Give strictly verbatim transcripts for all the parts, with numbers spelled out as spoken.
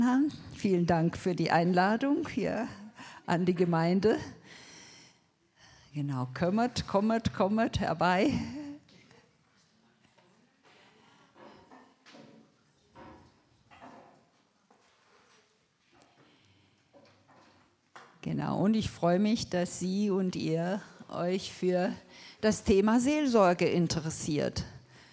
Vielen Dank für die Einladung hier an die Gemeinde. Genau, kommet, kommet, kommet herbei. Genau, und ich freue mich, dass Sie und ihr euch für das Thema Seelsorge interessiert.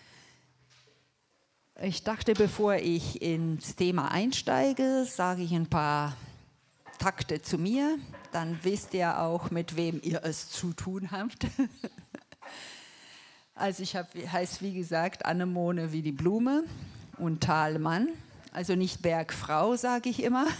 Ich dachte, bevor ich ins Thema einsteige, sage ich ein paar Takte zu mir. Dann wisst ihr auch, mit wem ihr es zu tun habt. Also ich heiße, wie gesagt, Anemone wie die Blume und Thalmann. Also nicht Bergfrau, sage ich immer.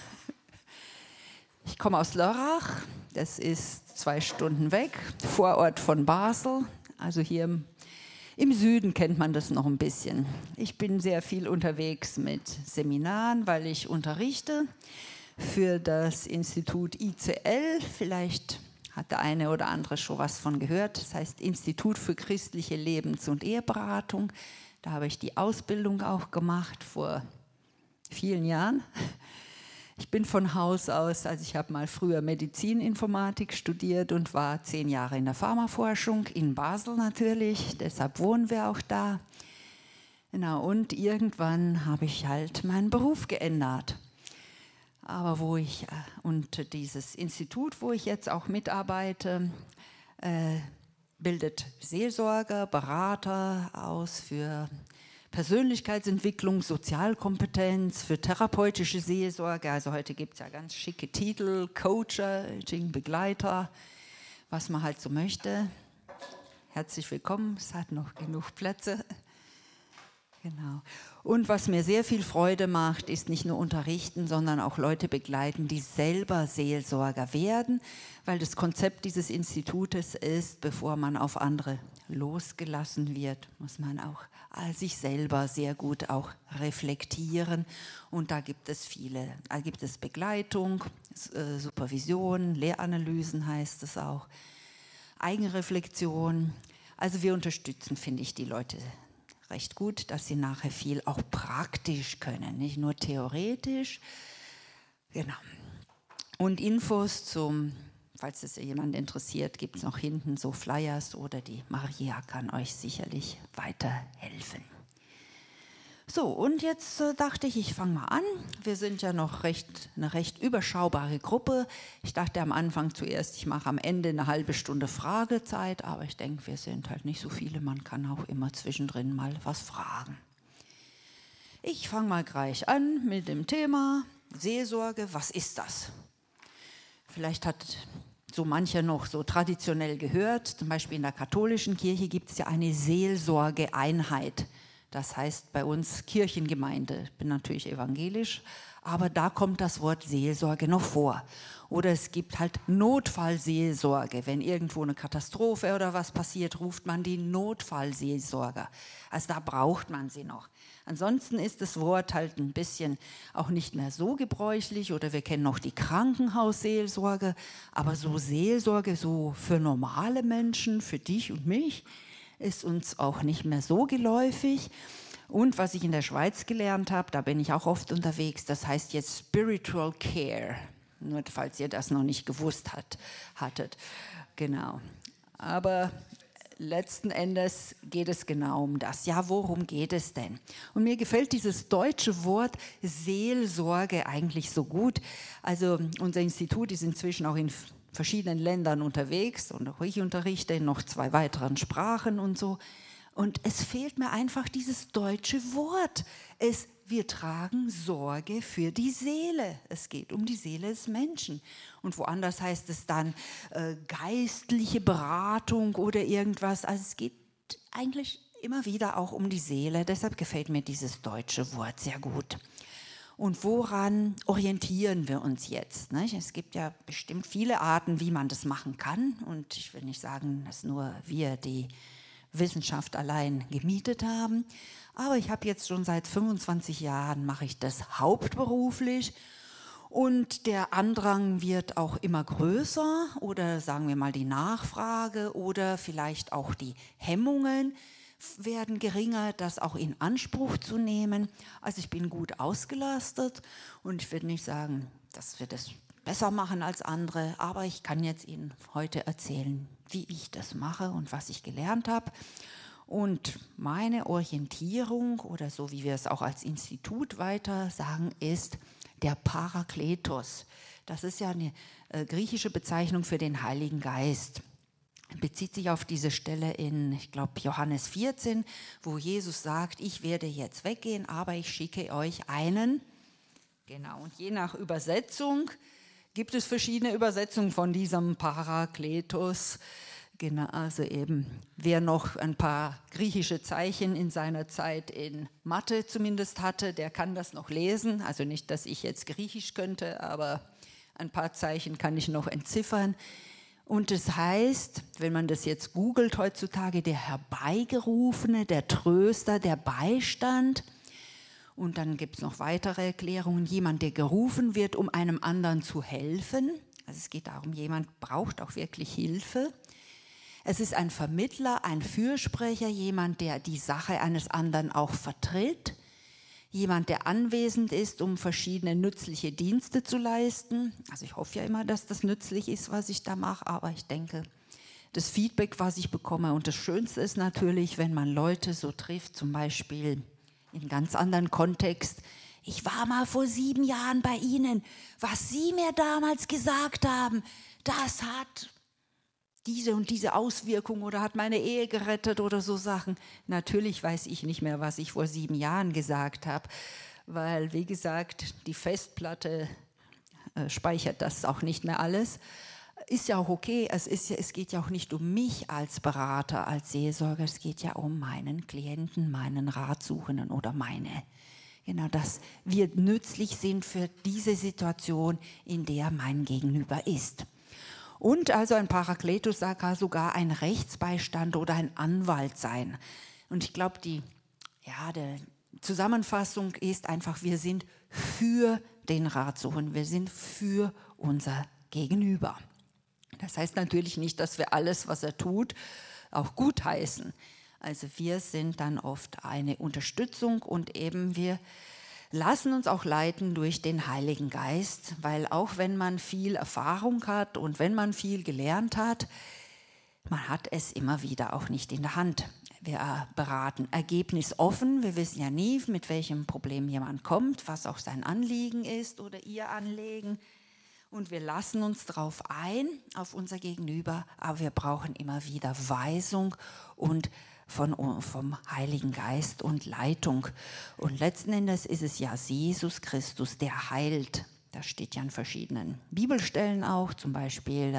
Ich komme aus Lörrach, das ist zwei Stunden weg, Vorort von Basel, also hier im Im Süden kennt man das noch ein bisschen. Ich bin sehr viel unterwegs mit Seminaren, weil ich unterrichte für das Institut I C L. Vielleicht hat der eine oder andere schon was von gehört. Das heißt Institut für christliche Lebens- und Eheberatung. Da habe ich die Ausbildung auch gemacht vor vielen Jahren. Ich bin von Haus aus, also ich habe mal früher Medizininformatik studiert und war zehn Jahre in der Pharmaforschung, in Basel natürlich, deshalb wohnen wir auch da. Genau, und irgendwann habe ich halt meinen Beruf geändert. Aber wo ich, und dieses Institut, wo ich jetzt auch mitarbeite, äh, bildet Seelsorger, Berater aus für Persönlichkeitsentwicklung, Sozialkompetenz, für therapeutische Seelsorge. Also heute gibt es ja ganz schicke Titel, Coaching, Begleiter, was man halt so möchte. Herzlich willkommen, es hat noch genug Plätze. Genau. Und was mir sehr viel Freude macht, ist nicht nur unterrichten, sondern auch Leute begleiten, die selber Seelsorger werden, weil das Konzept dieses Institutes ist, bevor man auf andere losgelassen wird, muss man auch sich selber sehr gut auch reflektieren. Und da gibt es viele, da gibt es Begleitung, Supervision, Lehranalysen heißt es auch, Eigenreflexion. Also wir unterstützen, finde ich, die Leute recht gut, dass sie nachher viel auch praktisch können, nicht nur theoretisch. Genau. Und Infos zum, falls es jemand interessiert, gibt es noch hinten so Flyers oder die Maria kann euch sicherlich weiterhelfen. So, und jetzt äh, dachte ich, ich fange mal an. Wir sind ja noch recht, eine recht überschaubare Gruppe. Ich dachte am Anfang zuerst, ich mache am Ende eine halbe Stunde Fragezeit, aber ich denke, wir sind halt nicht so viele. Man kann auch immer zwischendrin mal was fragen. Ich fange mal gleich an mit dem Thema Seelsorge. Was ist das? Vielleicht hat so mancher noch so traditionell gehört. Zum Beispiel in der katholischen Kirche gibt es ja eine Seelsorgeeinheit. Das heißt bei uns Kirchengemeinde. Ich bin natürlich evangelisch, aber da kommt das Wort Seelsorge noch vor. Oder es gibt halt Notfallseelsorge. Wenn irgendwo eine Katastrophe oder was passiert, ruft man die Notfallseelsorger. Also da braucht man sie noch. Ansonsten ist das Wort halt ein bisschen auch nicht mehr so gebräuchlich. Oder wir kennen noch die Krankenhausseelsorge. Aber so Seelsorge, so für normale Menschen, für dich und mich, ist uns auch nicht mehr so geläufig. Und was ich in der Schweiz gelernt habe, da bin ich auch oft unterwegs, das heißt jetzt Spiritual Care. Nur falls ihr das noch nicht gewusst hat, hattet. Genau. Aber letzten Endes geht es genau um das. Ja, worum geht es denn? Und mir gefällt dieses deutsche Wort Seelsorge eigentlich so gut. Also unser Institut ist inzwischen auch in verschiedenen Ländern unterwegs und auch ich unterrichte in noch zwei weiteren Sprachen und so. Und es fehlt mir einfach dieses deutsche Wort. Es, wir tragen Sorge für die Seele. Es geht um die Seele des Menschen. Und woanders heißt es dann äh, geistliche Beratung oder irgendwas. Also es geht eigentlich immer wieder auch um die Seele. Deshalb gefällt mir dieses deutsche Wort sehr gut. Und woran orientieren wir uns jetzt? Nicht? Es gibt ja bestimmt viele Arten, wie man das machen kann. Und ich will nicht sagen, dass nur wir die Wissenschaft allein gemietet haben. Aber ich habe jetzt schon seit fünfundzwanzig Jahren, mache ich das hauptberuflich. Und der Andrang wird auch immer größer oder sagen wir mal die Nachfrage oder vielleicht auch die Hemmungen, werden geringer, das auch in Anspruch zu nehmen. Also ich bin gut ausgelastet und ich würde nicht sagen, dass wir das besser machen als andere, aber ich kann jetzt Ihnen heute erzählen, wie ich das mache und was ich gelernt habe. Und meine Orientierung, oder so wie wir es auch als Institut weiter sagen, ist der Parakletos. Das ist ja eine äh, griechische Bezeichnung für den Heiligen Geist. Bezieht sich auf diese Stelle in, ich glaube, Johannes vierzehn, wo Jesus sagt, ich werde jetzt weggehen, aber ich schicke euch einen. Genau, und je nach Übersetzung gibt es verschiedene Übersetzungen von diesem Parakletos. Genau, also eben, wer noch ein paar griechische Zeichen in seiner Zeit in Mathe zumindest hatte, der kann das noch lesen. Also nicht, dass ich jetzt Griechisch könnte, aber ein paar Zeichen kann ich noch entziffern. Und das heißt, wenn man das jetzt googelt heutzutage, der Herbeigerufene, der Tröster, der Beistand. Und dann gibt es noch weitere Erklärungen. Jemand, der gerufen wird, um einem anderen zu helfen. Also es geht darum, jemand braucht auch wirklich Hilfe. Es ist ein Vermittler, ein Fürsprecher, jemand, der die Sache eines anderen auch vertritt. Jemand, der anwesend ist, um verschiedene nützliche Dienste zu leisten. Also ich hoffe ja immer, dass das nützlich ist, was ich da mache, aber ich denke, das Feedback, was ich bekomme, und das Schönste ist natürlich, wenn man Leute so trifft, zum Beispiel in einem ganz anderen Kontext. Ich war mal vor sieben Jahren bei Ihnen. Was Sie mir damals gesagt haben, das hat diese und diese Auswirkung oder hat meine Ehe gerettet oder so Sachen. Natürlich weiß ich nicht mehr, was ich vor sieben Jahren gesagt habe, weil, wie gesagt, die Festplatte äh, speichert das auch nicht mehr alles. Ist ja auch okay, es, ist ja, es geht ja auch nicht um mich als Berater, als Seelsorger, es geht ja um meinen Klienten, meinen Ratsuchenden oder meine. Genau, dass wir nützlich sind für diese Situation, in der mein Gegenüber ist. Und also ein Parakletos kann sogar ein Rechtsbeistand oder ein Anwalt sein. Und ich glaube, die ja, die Zusammenfassung ist einfach, wir sind für den Ratsuchenden, wir sind für unser Gegenüber. Das heißt natürlich nicht, dass wir alles, was er tut, auch gutheißen. Also wir sind dann oft eine Unterstützung und eben wir lassen uns auch leiten durch den Heiligen Geist, weil auch wenn man viel Erfahrung hat und wenn man viel gelernt hat, man hat es immer wieder auch nicht in der Hand. Wir beraten ergebnisoffen, wir wissen ja nie, mit welchem Problem jemand kommt, was auch sein Anliegen ist oder ihr Anliegen. Und wir lassen uns darauf ein, auf unser Gegenüber, aber wir brauchen immer wieder Weisung und Von, vom Heiligen Geist und Leitung. Und letzten Endes ist es ja Jesus Christus, der heilt. Das steht ja an verschiedenen Bibelstellen auch, zum Beispiel,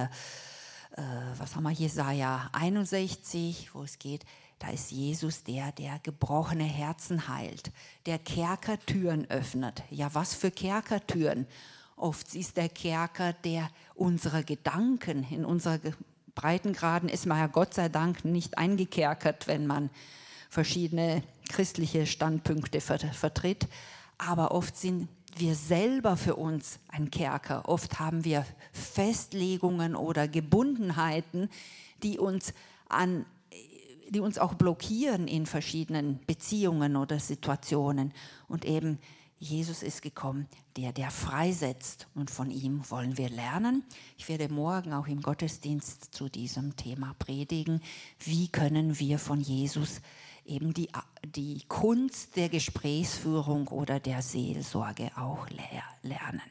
äh, was haben wir, Jesaja einundsechzig, wo es geht, da ist Jesus der, der gebrochene Herzen heilt, der Kerkertüren öffnet. Ja, was für Kerkertüren? Oft ist der Kerker, der unsere Gedanken in unserer Breitengraden ist man ja Gott sei Dank nicht eingekerkert, wenn man verschiedene christliche Standpunkte vertritt. Aber oft sind wir selber für uns ein Kerker. Oft haben wir Festlegungen oder Gebundenheiten, die uns, an, die uns auch blockieren in verschiedenen Beziehungen oder Situationen. Und eben Jesus ist gekommen, der, der freisetzt, und von ihm wollen wir lernen. Ich werde morgen auch im Gottesdienst zu diesem Thema predigen. Wie können wir von Jesus eben die, die Kunst der Gesprächsführung oder der Seelsorge auch lernen?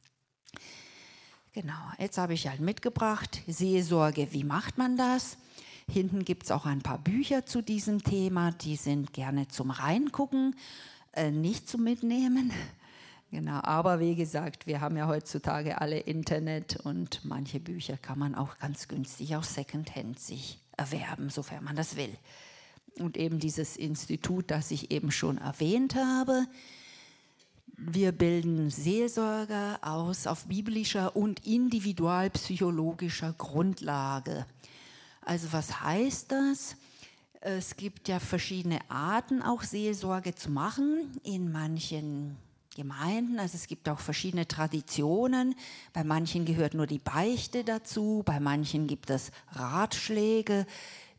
Genau, jetzt habe ich halt mitgebracht, Seelsorge, wie macht man das? Hinten gibt es auch ein paar Bücher zu diesem Thema, die sind gerne zum Reingucken. Nicht zum Mitnehmen. Genau, aber wie gesagt, wir haben ja heutzutage alle Internet und manche Bücher kann man auch ganz günstig auch Secondhand sich erwerben, sofern man das will. Und eben dieses Institut, das ich eben schon erwähnt habe, wir bilden Seelsorger aus auf biblischer und individualpsychologischer Grundlage. Also was heißt das? Es gibt ja verschiedene Arten, auch Seelsorge zu machen in manchen Gemeinden. Also es gibt auch verschiedene Traditionen. Bei manchen gehört nur die Beichte dazu, bei manchen gibt es Ratschläge,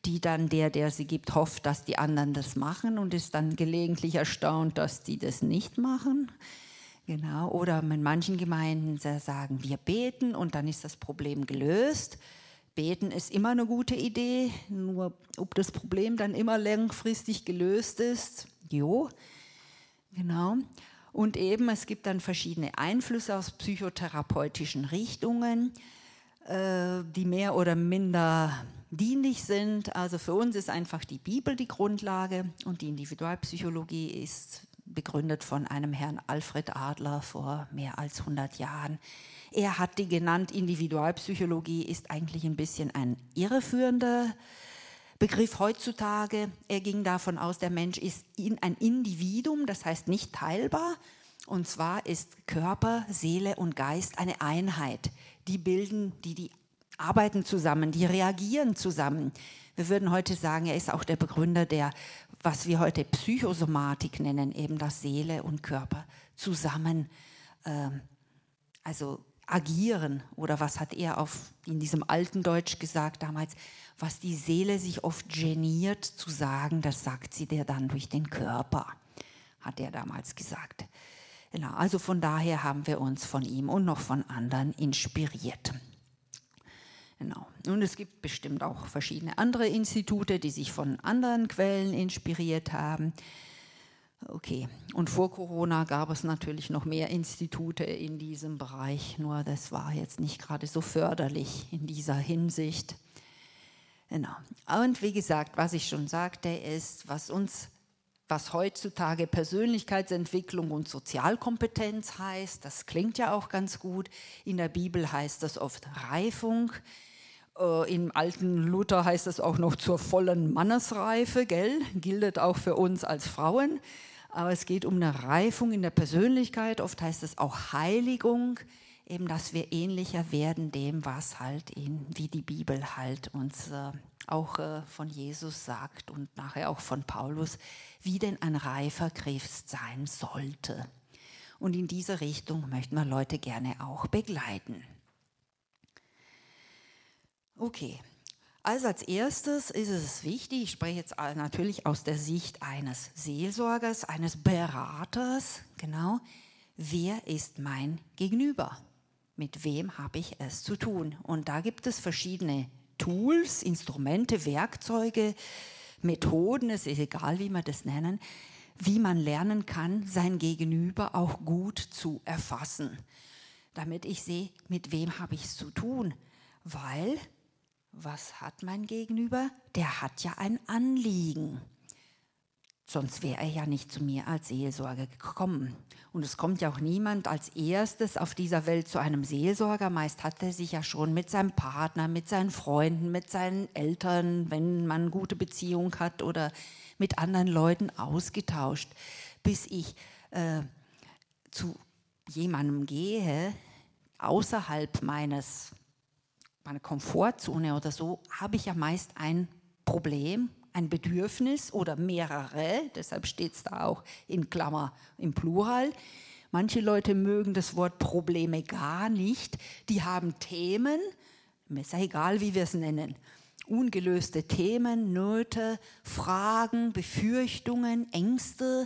die dann der, der sie gibt, hofft, dass die anderen das machen und ist dann gelegentlich erstaunt, dass die das nicht machen. Genau. Oder in manchen Gemeinden sagen, wir beten und dann ist das Problem gelöst. Beten ist immer eine gute Idee, nur ob das Problem dann immer langfristig gelöst ist, jo, genau. Und eben, es gibt dann verschiedene Einflüsse aus psychotherapeutischen Richtungen, äh, die mehr oder minder dienlich sind. Also für uns ist einfach die Bibel die Grundlage und die Individualpsychologie ist begründet von einem Herrn Alfred Adler vor mehr als hundert Jahren. Er hat die genannt, Individualpsychologie ist eigentlich ein bisschen ein irreführender Begriff heutzutage. Er ging davon aus, der Mensch ist ein Individuum, das heißt nicht teilbar. Und zwar ist Körper, Seele und Geist eine Einheit. Die bilden, die, die arbeiten zusammen, die reagieren zusammen. Wir würden heute sagen, er ist auch der Begründer der, was wir heute Psychosomatik nennen, eben dass Seele und Körper zusammen äh, also agieren. Oder was hat er auf, in diesem alten Deutsch gesagt damals, was die Seele sich oft geniert zu sagen, das sagt sie dir dann durch den Körper, hat er damals gesagt. Genau, also von daher haben wir uns von ihm und noch von anderen inspiriert. Genau. Und es gibt bestimmt auch verschiedene andere Institute, die sich von anderen Quellen inspiriert haben. Okay, und vor Corona gab es natürlich noch mehr Institute in diesem Bereich, nur das war jetzt nicht gerade so förderlich in dieser Hinsicht. Genau. Und wie gesagt, was ich schon sagte, ist, was uns, was heutzutage Persönlichkeitsentwicklung und Sozialkompetenz heißt, das klingt ja auch ganz gut. In der Bibel heißt das oft Reifung. Im alten Luther heißt das auch noch zur vollen Mannesreife, gell? Gilt auch für uns als Frauen. Aber es geht um eine Reifung in der Persönlichkeit. Oft heißt es auch Heiligung, eben, dass wir ähnlicher werden dem, was halt in, wie die Bibel halt uns äh, auch äh, von Jesus sagt und nachher auch von Paulus, wie denn ein reifer Christ sein sollte. Und in diese Richtung möchten wir Leute gerne auch begleiten. Okay, also als erstes ist es wichtig, ich spreche jetzt natürlich aus der Sicht eines Seelsorgers, eines Beraters, genau, wer ist mein Gegenüber? Mit wem habe ich es zu tun? Und da gibt es verschiedene Tools, Instrumente, Werkzeuge, Methoden, es ist egal, wie wir das nennen, wie man lernen kann, sein Gegenüber auch gut zu erfassen, damit ich sehe, mit wem habe ich es zu tun, weil was hat mein Gegenüber? Der hat ja ein Anliegen. Sonst wäre er ja nicht zu mir als Seelsorger gekommen. Und es kommt ja auch niemand als erstes auf dieser Welt zu einem Seelsorger. Meist hat er sich ja schon mit seinem Partner, mit seinen Freunden, mit seinen Eltern, wenn man eine gute Beziehung hat oder mit anderen Leuten ausgetauscht. Bis ich äh, zu jemandem gehe, außerhalb meines meine Komfortzone oder so, habe ich ja meist ein Problem, ein Bedürfnis oder mehrere, deshalb steht es da auch in Klammer im Plural. Manche Leute mögen das Wort Probleme gar nicht, die haben Themen, mir ist ja egal, wie wir es nennen, ungelöste Themen, Nöte, Fragen, Befürchtungen, Ängste,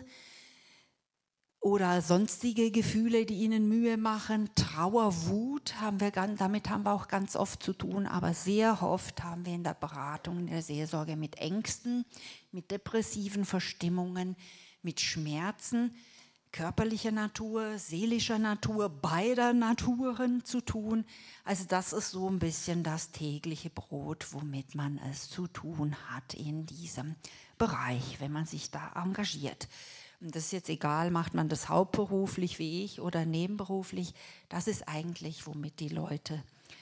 oder sonstige Gefühle, die ihnen Mühe machen. Trauer, Wut, haben wir, damit haben wir auch ganz oft zu tun, aber sehr oft haben wir in der Beratung, in der Seelsorge mit Ängsten, mit depressiven Verstimmungen, mit Schmerzen körperlicher Natur, seelischer Natur, beider Naturen zu tun. Also das ist so ein bisschen das tägliche Brot, womit man es zu tun hat in diesem Bereich, wenn man sich da engagiert. Und das ist jetzt egal, macht man das hauptberuflich wie ich oder nebenberuflich. Das ist eigentlich, womit die Leute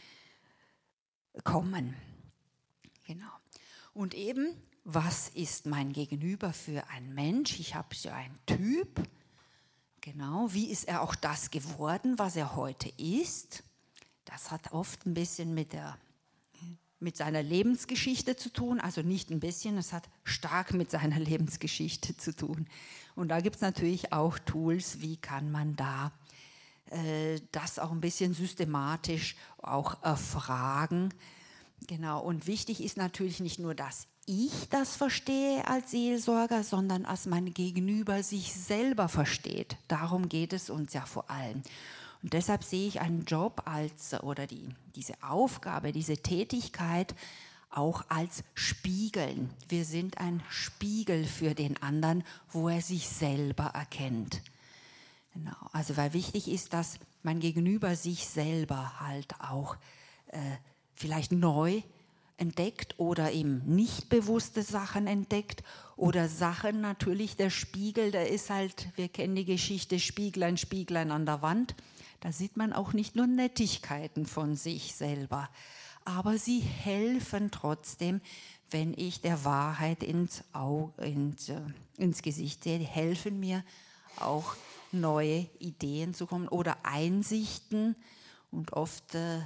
kommen. Genau. Und eben, was ist mein Gegenüber für ein Mensch? Ich habe so einen Typ. Genau. Wie ist er auch das geworden, was er heute ist? Das hat oft ein bisschen mit der mit seiner Lebensgeschichte zu tun, also nicht ein bisschen, es hat stark mit seiner Lebensgeschichte zu tun. Und da gibt es natürlich auch Tools, wie kann man da äh, das auch ein bisschen systematisch auch erfragen. Genau, und wichtig ist natürlich nicht nur, dass ich das verstehe als Seelsorger, sondern als mein Gegenüber sich selber versteht. Darum geht es uns ja vor allem. Und deshalb sehe ich einen Job als, oder die, diese Aufgabe, diese Tätigkeit auch als Spiegeln. Wir sind ein Spiegel für den anderen, wo er sich selber erkennt. Genau. Also weil wichtig ist, dass mein Gegenüber sich selber halt auch äh, vielleicht neu entdeckt oder eben nicht bewusste Sachen entdeckt oder Sachen, natürlich der Spiegel, der ist halt, wir kennen die Geschichte, Spieglein, Spieglein an der Wand, da sieht man auch nicht nur Nettigkeiten von sich selber, aber sie helfen trotzdem, wenn ich der Wahrheit ins, Auge, ins, äh, ins Gesicht sehe, die helfen mir auch neue Ideen zu kommen oder Einsichten und oft äh,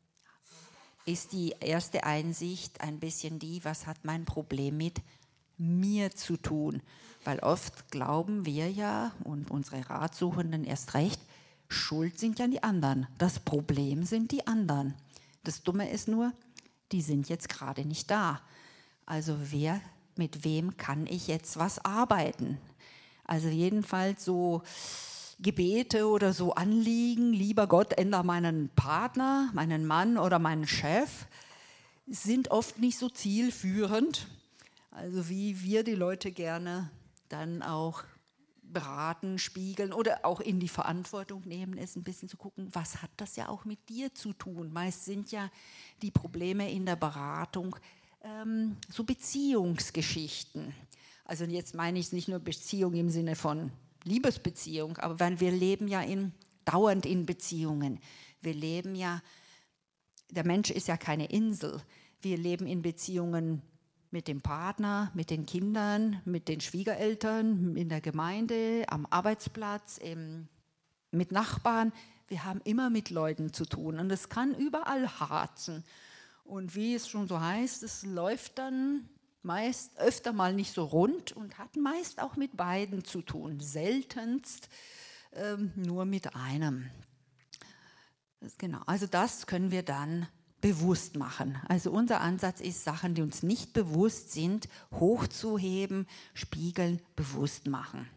ist die erste Einsicht ein bisschen die, was hat mein Problem mit mir zu tun? Weil oft glauben wir ja, und unsere Ratsuchenden erst recht, schuld sind ja die anderen. Das Problem sind die anderen. Das Dumme ist nur, die sind jetzt gerade nicht da. Also wer, mit wem kann ich jetzt was arbeiten? Also jedenfalls so Gebete oder so Anliegen, lieber Gott, ändere meinen Partner, meinen Mann oder meinen Chef, sind oft nicht so zielführend. Also wie wir die Leute gerne dann auch beraten, spiegeln oder auch in die Verantwortung nehmen, ist ein bisschen zu gucken, was hat das ja auch mit dir zu tun. Meist sind ja die Probleme in der Beratung ähm, so Beziehungsgeschichten. Also jetzt meine ich nicht nur Beziehung im Sinne von Liebesbeziehung, aber weil wir leben ja in, dauernd in Beziehungen. Wir leben ja, der Mensch ist ja keine Insel. Wir leben in Beziehungen mit dem Partner, mit den Kindern, mit den Schwiegereltern, in der Gemeinde, am Arbeitsplatz, im, mit Nachbarn. Wir haben immer mit Leuten zu tun und es kann überall harzen. Und wie es schon so heißt, es läuft dann meist öfter mal nicht so rund und hat meist auch mit beiden zu tun, seltenst ähm, nur mit einem. Das, genau, also das können wir dann bewusst machen. Also unser Ansatz ist, Sachen, die uns nicht bewusst sind, hochzuheben, spiegeln, bewusst machen.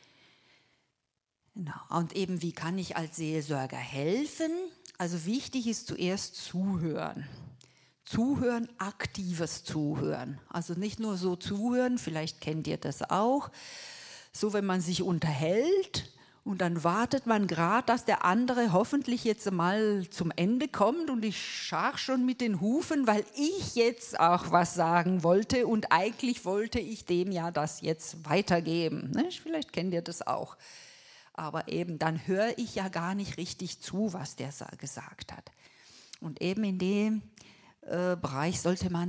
Genau. Und eben, wie kann ich als Seelsorger helfen? Also wichtig ist zuerst zuhören. Zuhören, aktives Zuhören. Also nicht nur so zuhören, vielleicht kennt ihr das auch, so wenn man sich unterhält und dann wartet man gerade, dass der andere hoffentlich jetzt mal zum Ende kommt und ich scharre schon mit den Hufen, weil ich jetzt auch was sagen wollte und eigentlich wollte ich dem ja das jetzt weitergeben. Ne? Vielleicht kennt ihr das auch. Aber eben, dann höre ich ja gar nicht richtig zu, was der gesagt hat. Und eben in dem Bereich sollte man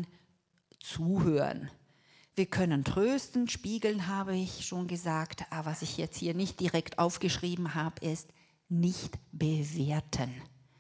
zuhören. Wir können trösten, spiegeln, habe ich schon gesagt, aber was ich jetzt hier nicht direkt aufgeschrieben habe, ist nicht bewerten.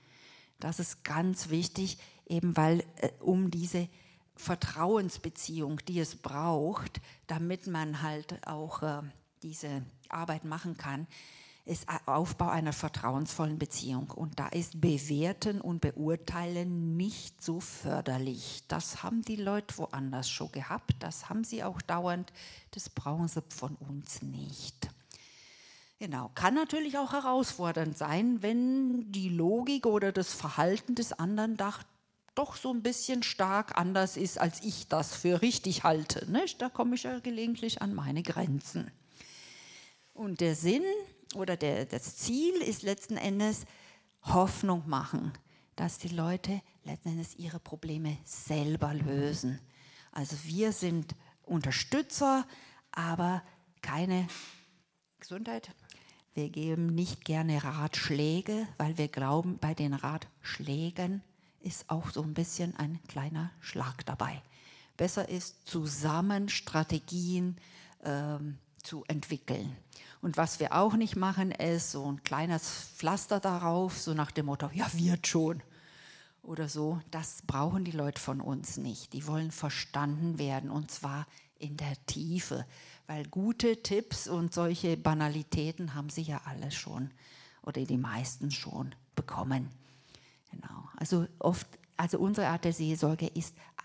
Das ist ganz wichtig, eben weil äh, um diese Vertrauensbeziehung, die es braucht, damit man halt auch äh, diese Arbeit machen kann, ist Aufbau einer vertrauensvollen Beziehung. Und da ist Bewerten und Beurteilen nicht so förderlich. Das haben die Leute woanders schon gehabt, das haben sie auch dauernd, das brauchen sie von uns nicht. Genau, kann natürlich auch herausfordernd sein, wenn die Logik oder das Verhalten des anderen doch so ein bisschen stark anders ist, als ich das für richtig halte. Nicht? Da komme ich ja gelegentlich an meine Grenzen. Und der Sinn oder der, das Ziel ist letzten Endes Hoffnung machen, dass die Leute letzten Endes ihre Probleme selber lösen. Also wir sind Unterstützer, aber keine Gesundheit. Wir geben nicht gerne Ratschläge, weil wir glauben, bei den Ratschlägen ist auch so ein bisschen ein kleiner Schlag dabei. Besser ist, zusammen Strategien ähm, zu entwickeln. Und was wir auch nicht machen, ist so ein kleines Pflaster darauf, so nach dem Motto, ja, wird schon oder so. Das brauchen die Leute von uns nicht. Die wollen verstanden werden und zwar in der Tiefe, weil gute Tipps und solche Banalitäten haben sie ja alle schon oder die meisten schon bekommen. Genau. Also oft, also unsere Art der Seelsorge ist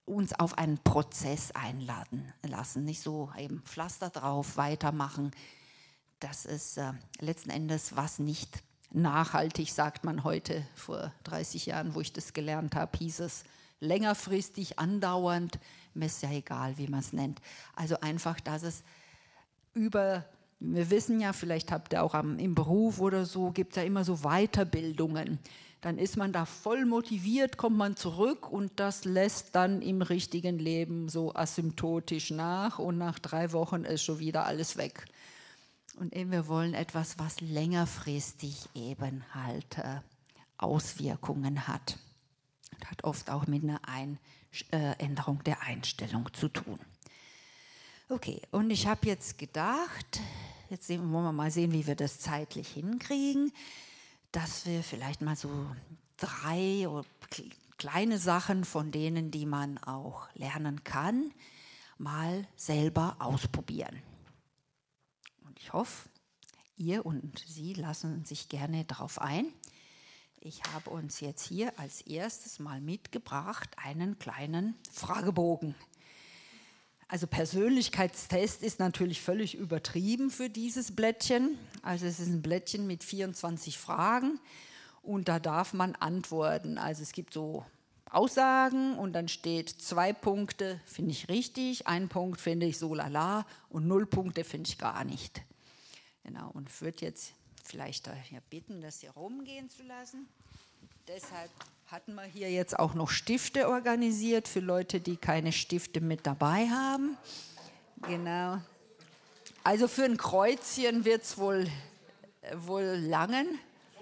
uns auf einen Prozess einladen lassen, nicht so eben Pflaster drauf, weitermachen. Das ist äh, letzten Endes was nicht nachhaltig, sagt man heute. Vor dreißig Jahren, wo ich das gelernt habe, hieß es längerfristig, andauernd, mir ist ja egal, wie man es nennt. Also einfach, dass es über, wir wissen ja, vielleicht habt ihr auch am, im Beruf oder so, gibt es ja immer so Weiterbildungen. Dann ist man da voll motiviert, kommt man zurück und das lässt dann im richtigen Leben so asymptotisch nach und nach drei Wochen ist schon wieder alles weg. Und eben wir wollen etwas, was längerfristig eben halt äh, Auswirkungen hat. Das hat oft auch mit einer Ein- äh, Änderung der Einstellung zu tun. Okay, und ich habe jetzt gedacht, jetzt sehen, wollen wir mal sehen, wie wir das zeitlich hinkriegen, dass wir vielleicht mal so drei kleine Sachen von denen, die man auch lernen kann, mal selber ausprobieren. Und ich hoffe, ihr und Sie lassen sich gerne darauf ein. Ich habe uns jetzt hier als erstes mal mitgebracht einen kleinen Fragebogen. Also Persönlichkeitstest ist natürlich völlig übertrieben für dieses Blättchen. Also es ist ein Blättchen mit vierundzwanzig Fragen und da darf man antworten. Also es gibt so Aussagen und dann steht zwei Punkte, finde ich richtig, ein Punkt finde ich so lala und null Punkte finde ich gar nicht. Genau, und ich würde jetzt vielleicht daher bitten, das hier rumgehen zu lassen. Deshalb hatten wir hier jetzt auch noch Stifte organisiert für Leute, die keine Stifte mit dabei haben. Genau. Also für ein Kreuzchen wird es wohl, äh, wohl langen.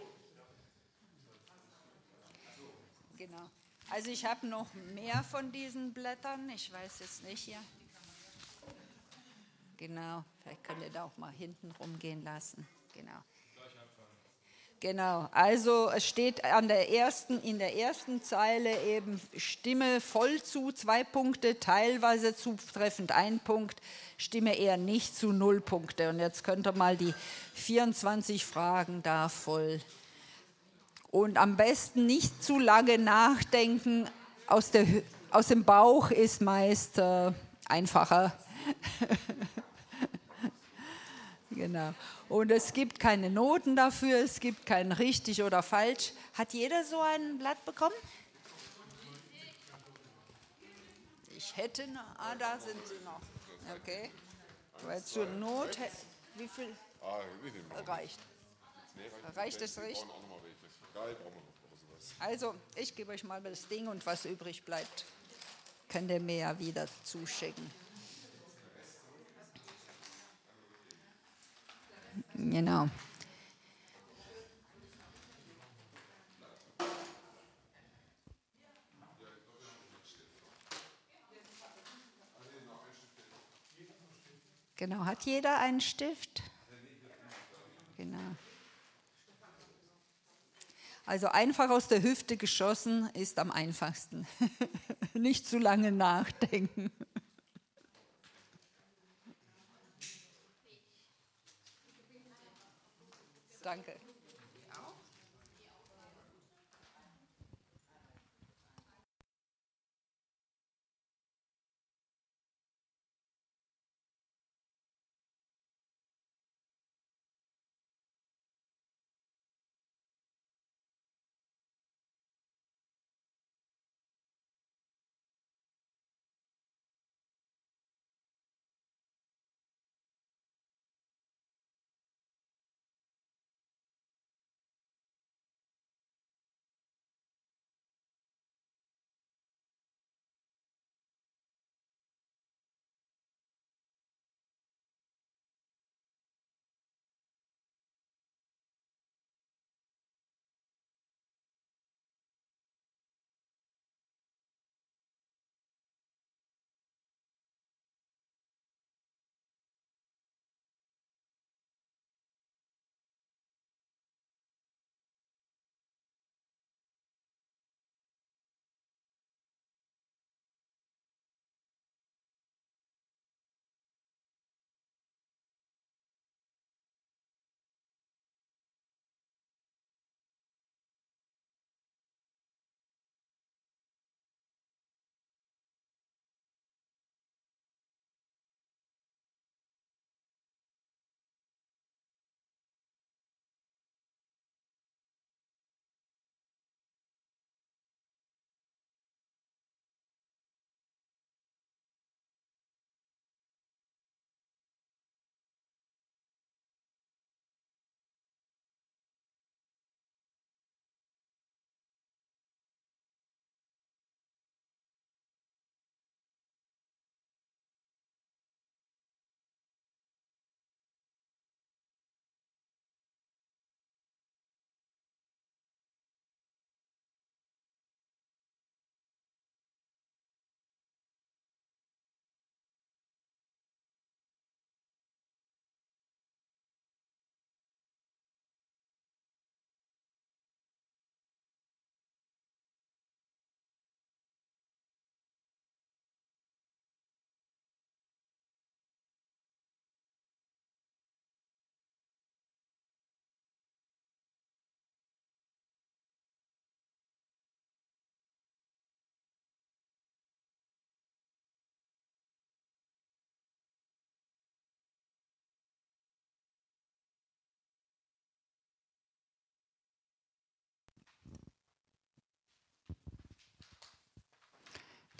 Genau. Also ich habe noch mehr von diesen Blättern. Ich weiß jetzt nicht hier. Genau. Vielleicht könnt ihr da auch mal hinten rumgehen lassen. Genau. Genau, also es steht an der ersten, in der ersten Zeile eben Stimme voll zu, zwei Punkte, teilweise zutreffend, ein Punkt, Stimme eher nicht zu, null Punkte. Und jetzt könnt ihr mal die vierundzwanzig Fragen da voll. Und am besten nicht zu lange nachdenken, aus, der, aus dem Bauch ist meist äh, einfacher. Genau. Und es gibt keine Noten dafür, es gibt kein richtig oder falsch. Hat jeder so ein Blatt bekommen? Ich hätte noch, ah, da sind sie noch. Okay. Weil zur Not, wie viel reicht? Reicht es richtig? Also, ich gebe euch mal das Ding und was übrig bleibt, könnt ihr mir ja wieder zuschicken. Genau. Genau, hat jeder einen Stift? Genau. Also einfach aus der Hüfte geschossen ist am einfachsten. Nicht zu lange nachdenken. Danke.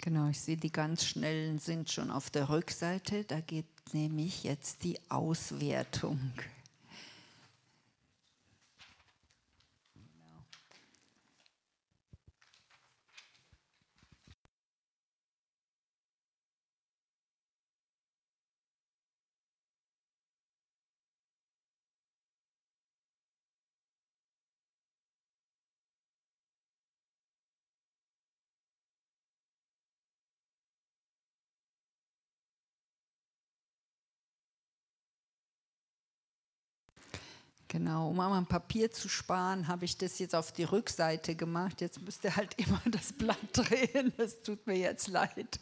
Genau, ich sehe, die ganz Schnellen sind schon auf der Rückseite. Da geht nämlich jetzt die Auswertung. Genau, um am Papier zu sparen, habe ich das jetzt auf die Rückseite gemacht. Jetzt müsst ihr halt immer das Blatt drehen. Das tut mir jetzt leid.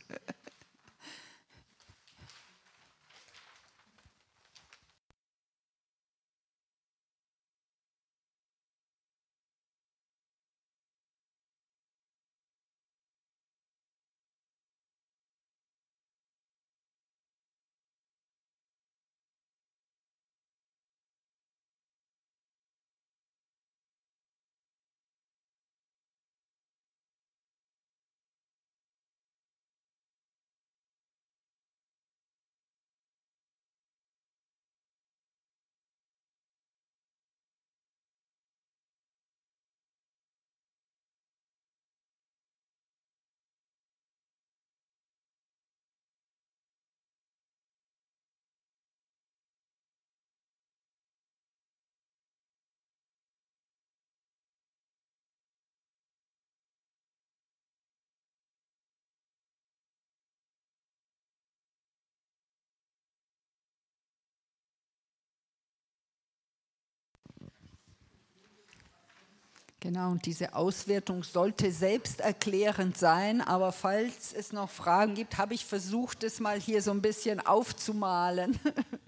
Genau, und diese Auswertung sollte selbsterklärend sein, aber falls es noch Fragen gibt, habe ich versucht, es mal hier so ein bisschen aufzumalen.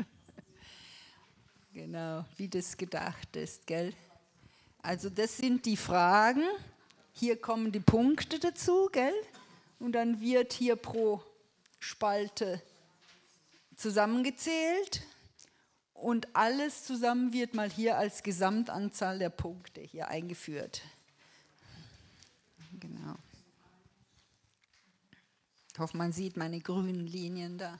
Genau, wie das gedacht ist, gell? Also das sind die Fragen, hier kommen die Punkte dazu, gell? Und dann wird hier pro Spalte zusammengezählt und alles zusammen wird mal hier als Gesamtanzahl der Punkte hier eingeführt. Genau. Ich hoffe, man sieht meine grünen Linien da.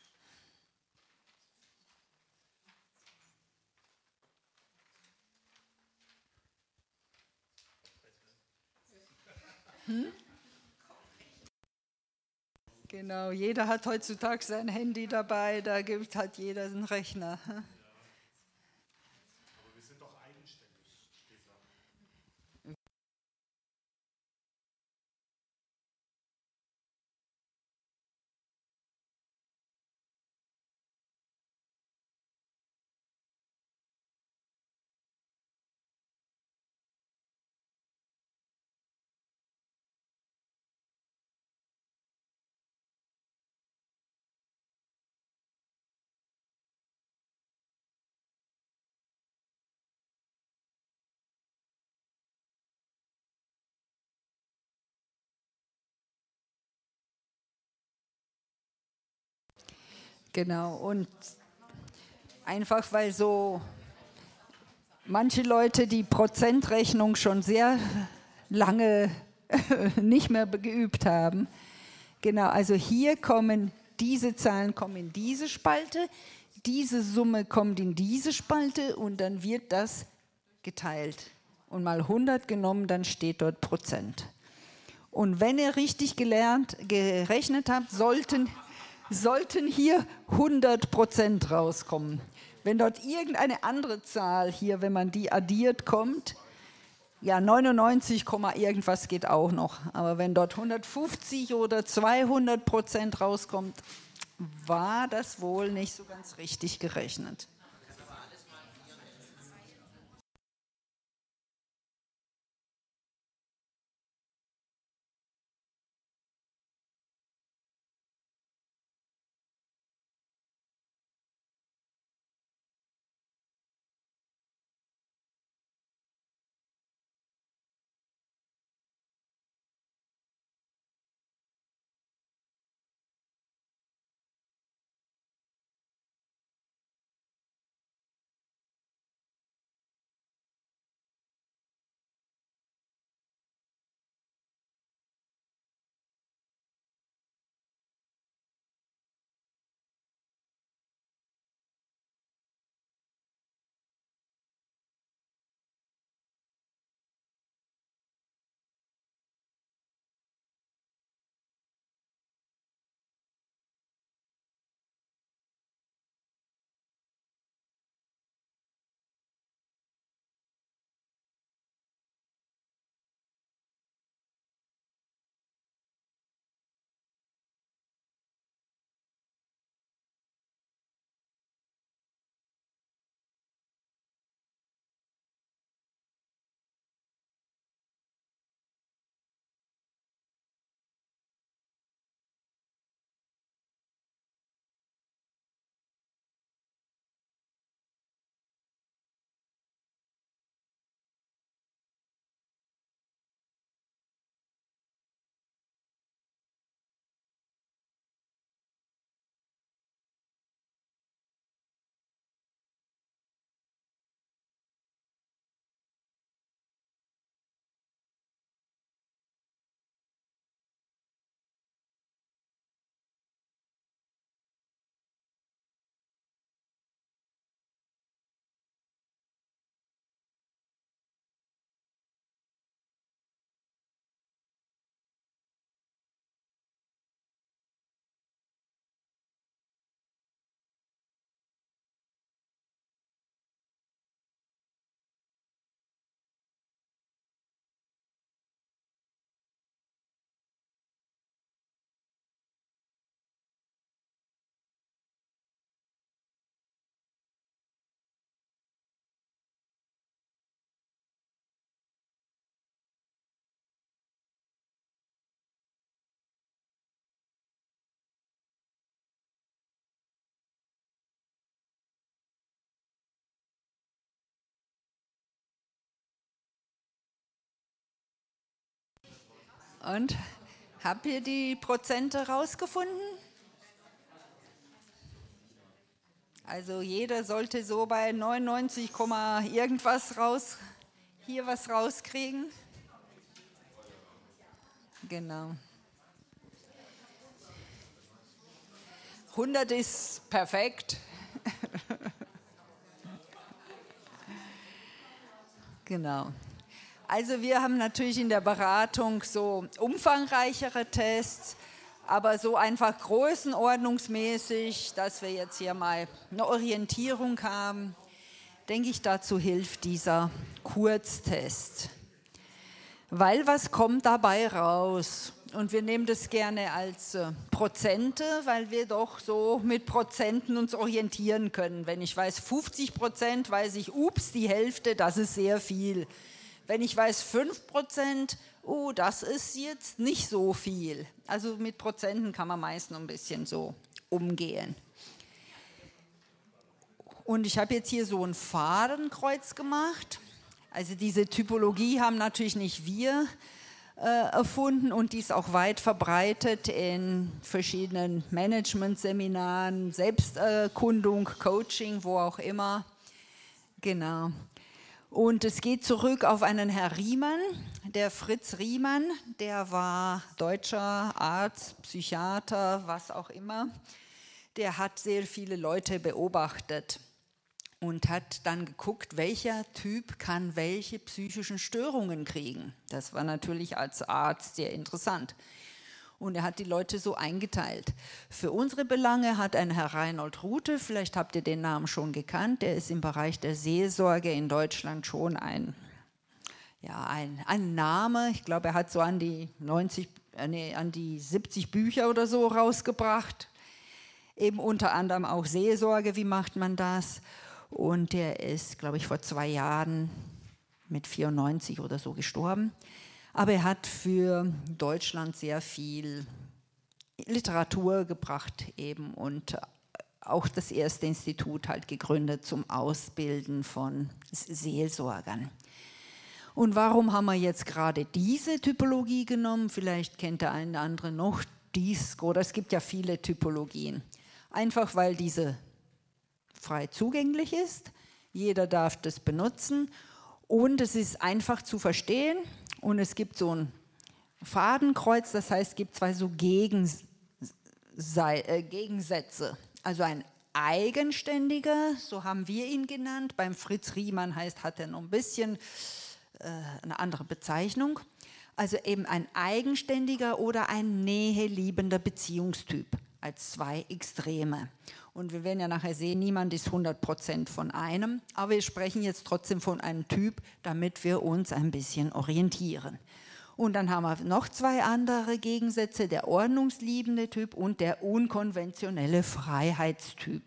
Hm? Genau, jeder hat heutzutage sein Handy dabei, da gibt halt jeder einen Rechner. Aber wir sind doch eigenständig, steht da. Genau, und einfach weil so manche Leute die Prozentrechnung schon sehr lange nicht mehr geübt haben. Genau, also hier kommen diese Zahlen kommen in diese Spalte, diese Summe kommt in diese Spalte und dann wird das geteilt. Und mal hundert genommen, dann steht dort Prozent. Und wenn ihr richtig gelernt, gerechnet habt, sollten, sollten hier hundert Prozent rauskommen. Wenn dort irgendeine andere Zahl hier, wenn man die addiert, kommt, ja, neunundneunzig, irgendwas geht auch noch. Aber wenn dort hundertfünfzig oder zweihundert Prozent rauskommt, war das wohl nicht so ganz richtig gerechnet. Und habt ihr die Prozente rausgefunden? Also jeder sollte so bei neunundneunzig, irgendwas raus, hier was rauskriegen. Genau. hundert ist perfekt. Genau. Also wir haben natürlich in der Beratung so umfangreichere Tests, aber so einfach größenordnungsmäßig, dass wir jetzt hier mal eine Orientierung haben, denke ich, dazu hilft dieser Kurztest. Weil was kommt dabei raus? Und wir nehmen das gerne als äh, Prozente, weil wir doch so mit Prozenten uns orientieren können. Wenn ich weiß fünfzig Prozent, weiß ich, ups, die Hälfte, das ist sehr viel. Wenn ich weiß fünf Prozent, oh, das ist jetzt nicht so viel. Also mit Prozenten kann man meist noch ein bisschen so umgehen. Und ich habe jetzt hier so ein Fadenkreuz gemacht. Also diese Typologie haben natürlich nicht wir äh, erfunden und die ist auch weit verbreitet in verschiedenen Management-Seminaren, Selbsterkundung, Coaching, wo auch immer. Genau. Und es geht zurück auf einen Herr Riemann, der Fritz Riemann, der war deutscher Arzt, Psychiater, was auch immer. Der hat sehr viele Leute beobachtet und hat dann geguckt, welcher Typ kann welche psychischen Störungen kriegen. Das war natürlich als Arzt sehr interessant. Und er hat die Leute so eingeteilt. Für unsere Belange hat ein Herr Reinhold Rute, vielleicht habt ihr den Namen schon gekannt, der ist im Bereich der Seelsorge in Deutschland schon ein, ja, ein, ein Name. Ich glaube, er hat so an die, neunzig, äh, nee, an die siebzig Bücher oder so rausgebracht. Eben unter anderem auch Seelsorge, wie macht man das? Und der ist, glaube ich, vor zwei Jahren mit vierundneunzig oder so gestorben. Aber er hat für Deutschland sehr viel Literatur gebracht eben und auch das erste Institut halt gegründet zum Ausbilden von Seelsorgern. Und warum haben wir jetzt gerade diese Typologie genommen? Vielleicht kennt der eine oder andere noch dies, oder es gibt ja viele Typologien. Einfach weil diese frei zugänglich ist, jeder darf das benutzen und es ist einfach zu verstehen. Und es gibt so ein Fadenkreuz, das heißt, es gibt zwei so Gegens- äh, Gegensätze. Also ein eigenständiger, so haben wir ihn genannt. Beim Fritz Riemann heißt, hat er noch ein bisschen äh, eine andere Bezeichnung. Also eben ein eigenständiger oder ein näheliebender Beziehungstyp als zwei Extreme. Und wir werden ja nachher sehen, niemand ist hundert Prozent von einem, aber wir sprechen jetzt trotzdem von einem Typ, damit wir uns ein bisschen orientieren. Und dann haben wir noch zwei andere Gegensätze, der ordnungsliebende Typ und der unkonventionelle Freiheitstyp.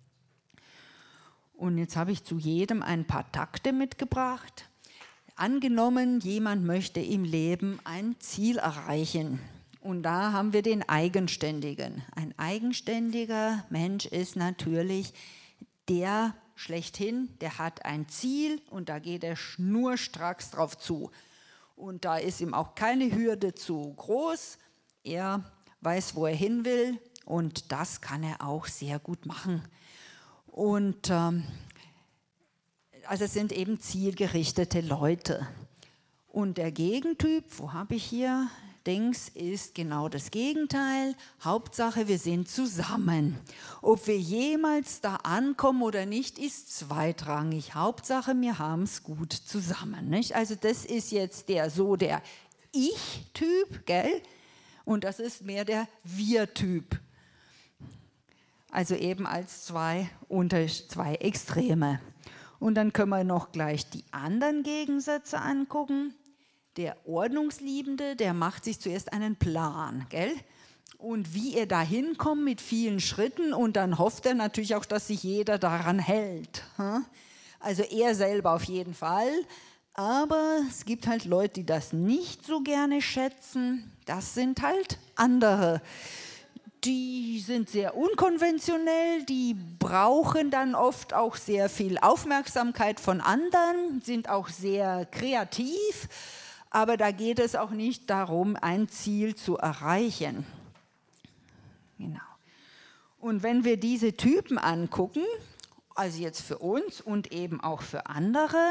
Und jetzt habe ich zu jedem ein paar Takte mitgebracht. Angenommen, jemand möchte im Leben ein Ziel erreichen. Und da haben wir den Eigenständigen. Ein eigenständiger Mensch ist natürlich der schlechthin, der hat ein Ziel und da geht er schnurstracks drauf zu. Und da ist ihm auch keine Hürde zu groß. Er weiß, wo er hin will und das kann er auch sehr gut machen. Und ähm, also es sind eben zielgerichtete Leute. Und der Gegentyp, wo habe ich hier? Dings ist genau das Gegenteil. Hauptsache, wir sind zusammen. Ob wir jemals da ankommen oder nicht, ist zweitrangig. Hauptsache, wir haben es gut zusammen. Nicht? Also das ist jetzt der so der Ich-Typ, gell? Und das ist mehr der Wir-Typ. Also eben als zwei, unter, zwei Extreme. Und dann können wir noch gleich die anderen Gegensätze angucken. Der Ordnungsliebende, der macht sich zuerst einen Plan, gell? Und wie er da hinkommt mit vielen Schritten und dann hofft er natürlich auch, dass sich jeder daran hält. Also er selber auf jeden Fall, aber es gibt halt Leute, die das nicht so gerne schätzen. Das sind halt andere. Die sind sehr unkonventionell, die brauchen dann oft auch sehr viel Aufmerksamkeit von anderen, sind auch sehr kreativ. Aber da geht es auch nicht darum, ein Ziel zu erreichen. Genau. Und wenn wir diese Typen angucken, also jetzt für uns und eben auch für andere,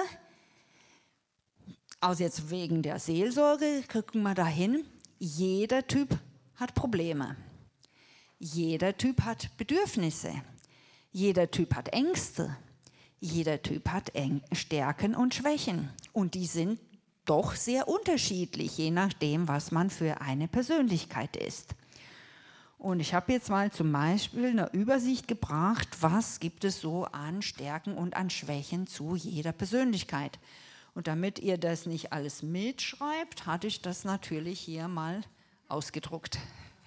also jetzt wegen der Seelsorge, gucken wir dahin, jeder Typ hat Probleme. Jeder Typ hat Bedürfnisse. Jeder Typ hat Ängste. Jeder Typ hat Stärken und Schwächen. Und die sind doch sehr unterschiedlich, je nachdem, was man für eine Persönlichkeit ist. Und ich habe jetzt mal zum Beispiel eine Übersicht gebracht, was gibt es so an Stärken und an Schwächen zu jeder Persönlichkeit. Und damit ihr das nicht alles mitschreibt, hatte ich das natürlich hier mal ausgedruckt.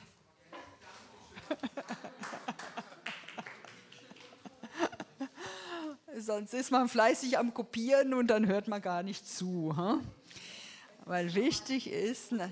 Sonst ist man fleißig am Kopieren und dann hört man gar nicht zu. Hm? Weil wichtig ist, ne,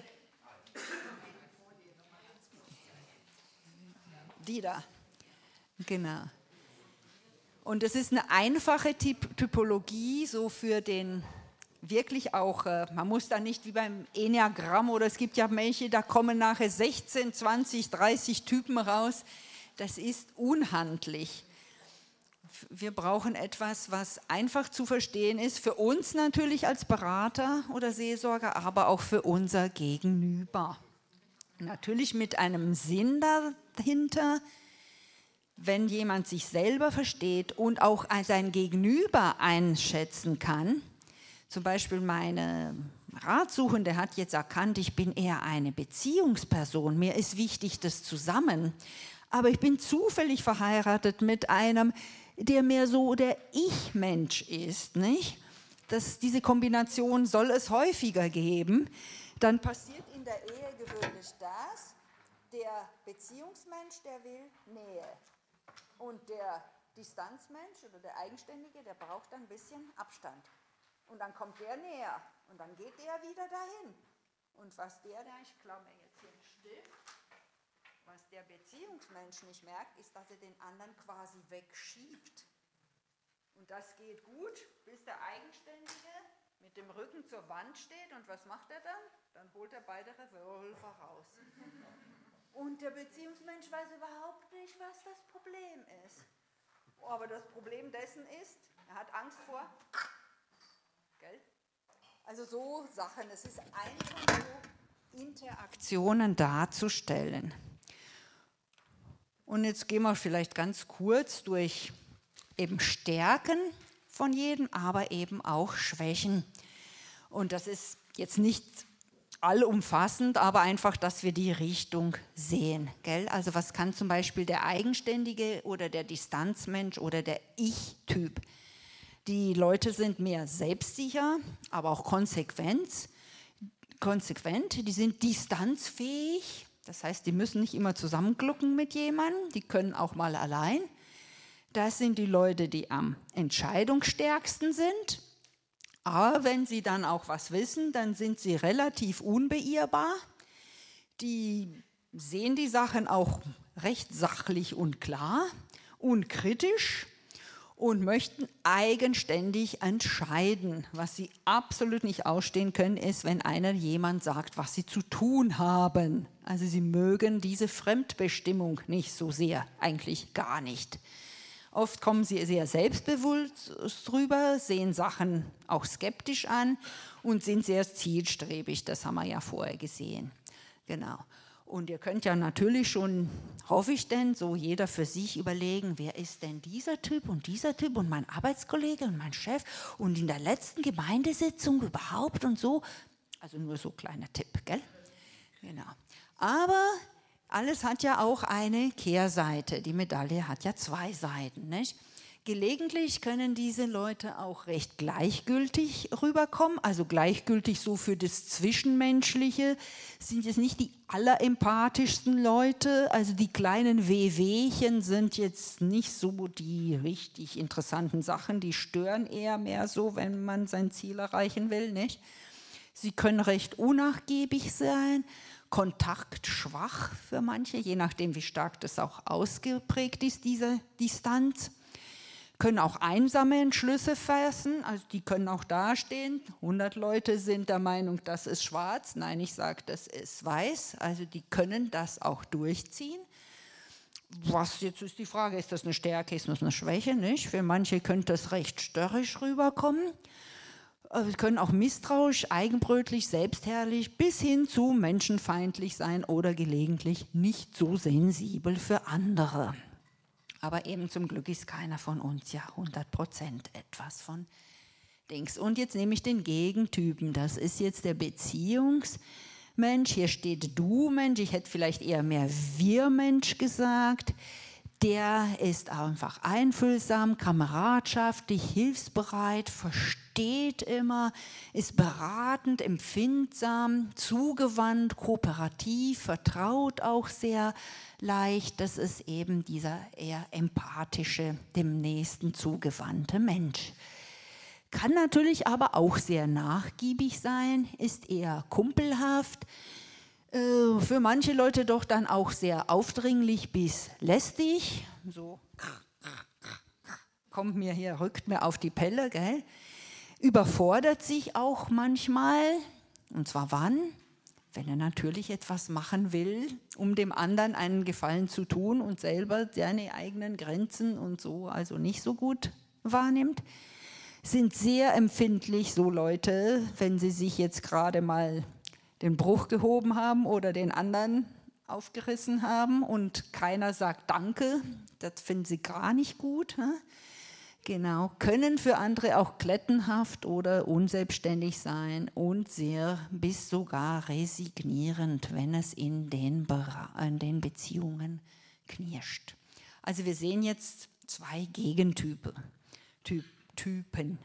die da, genau. Und es ist eine einfache Typ Typologie, so für den wirklich auch, äh, man muss da nicht wie beim Enneagramm oder es gibt ja welche, da kommen nachher sechzehn, zwanzig, dreißig Typen raus. Das ist unhandlich. Wir brauchen etwas, was einfach zu verstehen ist, für uns natürlich als Berater oder Seelsorger, aber auch für unser Gegenüber. Natürlich mit einem Sinn dahinter, wenn jemand sich selber versteht und auch sein Gegenüber einschätzen kann. Zum Beispiel meine Ratsuchende hat jetzt erkannt, ich bin eher eine Beziehungsperson, mir ist wichtig das Zusammen, aber ich bin zufällig verheiratet mit einem, der mehr so der Ich-Mensch ist, nicht? Das, diese Kombination soll es häufiger geben. Dann passiert in der Ehe gewöhnlich das, der Beziehungsmensch, der will Nähe. Und der Distanzmensch oder der Eigenständige, der braucht ein bisschen Abstand. Und dann kommt der näher und dann geht der wieder dahin. Und was der da, ich klaue mir jetzt hier einen Stift, was der Beziehungsmensch nicht merkt, ist, dass er den anderen quasi wegschiebt. Und das geht gut, bis der Eigenständige mit dem Rücken zur Wand steht. Und was macht er dann? Dann holt er beide Revolver raus. Und der Beziehungsmensch weiß überhaupt nicht, was das Problem ist. Aber das Problem dessen ist, er hat Angst vor, gell? Also so Sachen, es ist einfach so, Interaktionen darzustellen. Und jetzt gehen wir vielleicht ganz kurz durch eben Stärken von jedem, aber eben auch Schwächen. Und das ist jetzt nicht allumfassend, aber einfach, dass wir die Richtung sehen. Gell? Also was kann zum Beispiel der Eigenständige oder der Distanzmensch oder der Ich-Typ? Die Leute sind mehr selbstsicher, aber auch konsequent. konsequent. Die sind distanzfähig. Das heißt, die müssen nicht immer zusammenglucken mit jemandem. Die können auch mal allein. Das sind die Leute, die am entscheidungsstärksten sind. Aber wenn sie dann auch was wissen, dann sind sie relativ unbeirrbar. Die sehen die Sachen auch recht sachlich und klar und kritisch und möchten eigenständig entscheiden. Was sie absolut nicht ausstehen können, ist, wenn einer jemand sagt, was sie zu tun haben. Also sie mögen diese Fremdbestimmung nicht so sehr, eigentlich gar nicht. Oft kommen sie sehr selbstbewusst drüber, sehen Sachen auch skeptisch an und sind sehr zielstrebig. Das haben wir ja vorher gesehen. Genau. Und ihr könnt ja natürlich schon, hoffe ich denn, so jeder für sich überlegen, wer ist denn dieser Typ und dieser Typ und mein Arbeitskollege und mein Chef und in der letzten Gemeindesitzung überhaupt und so. Also nur so ein kleiner Tipp, gell? Genau. Aber alles hat ja auch eine Kehrseite. Die Medaille hat ja zwei Seiten, nicht? Gelegentlich können diese Leute auch recht gleichgültig rüberkommen, also gleichgültig so für das Zwischenmenschliche, sind jetzt nicht die allerempathischsten Leute, also die kleinen Wehwehchen sind jetzt nicht so die richtig interessanten Sachen, die stören eher mehr so, wenn man sein Ziel erreichen will, nicht? Sie können recht unnachgiebig sein, kontaktschwach für manche, je nachdem, wie stark das auch ausgeprägt ist, diese Distanz. können auch einsame Entschlüsse fassen, also die können auch dastehen. hundert Leute sind der Meinung, das ist schwarz. Nein, ich sage, das ist weiß. Also die können das auch durchziehen. Was jetzt ist die Frage, ist das eine Stärke, ist das eine Schwäche? Nicht? Für manche könnte das recht störrisch rüberkommen. Sie können auch misstrauisch, eigenbrötlich, selbstherrlich bis hin zu menschenfeindlich sein oder gelegentlich nicht so sensibel für andere. Aber eben zum Glück ist keiner von uns ja hundert Prozent etwas von Dings. Und jetzt nehme ich den Gegentypen. Das ist jetzt der Beziehungsmensch. Hier steht Du-Mensch. Ich hätte vielleicht eher mehr Wir-Mensch gesagt. Der ist einfach einfühlsam, kameradschaftlich, hilfsbereit, versteht immer, ist beratend, empfindsam, zugewandt, kooperativ, vertraut auch sehr leicht. Das ist eben dieser eher empathische, dem Nächsten zugewandte Mensch. Kann natürlich aber auch sehr nachgiebig sein, ist eher kumpelhaft, für manche Leute doch dann auch sehr aufdringlich bis lästig. So kommt mir hier, rückt mir auf die Pelle, gell? Überfordert sich auch manchmal. Und zwar wann? Wenn er natürlich etwas machen will, um dem anderen einen Gefallen zu tun und selber seine eigenen Grenzen und so also nicht so gut wahrnimmt. Sind sehr empfindlich, so Leute, wenn sie sich jetzt gerade mal den Bruch gehoben haben oder den anderen aufgerissen haben und keiner sagt Danke, das finden sie gar nicht gut. Ne? Genau, können für andere auch klettenhaft oder unselbstständig sein und sehr bis sogar resignierend, wenn es in den, in den Beziehungen knirscht. Also wir sehen jetzt zwei Gegentypen. Typ, Typen.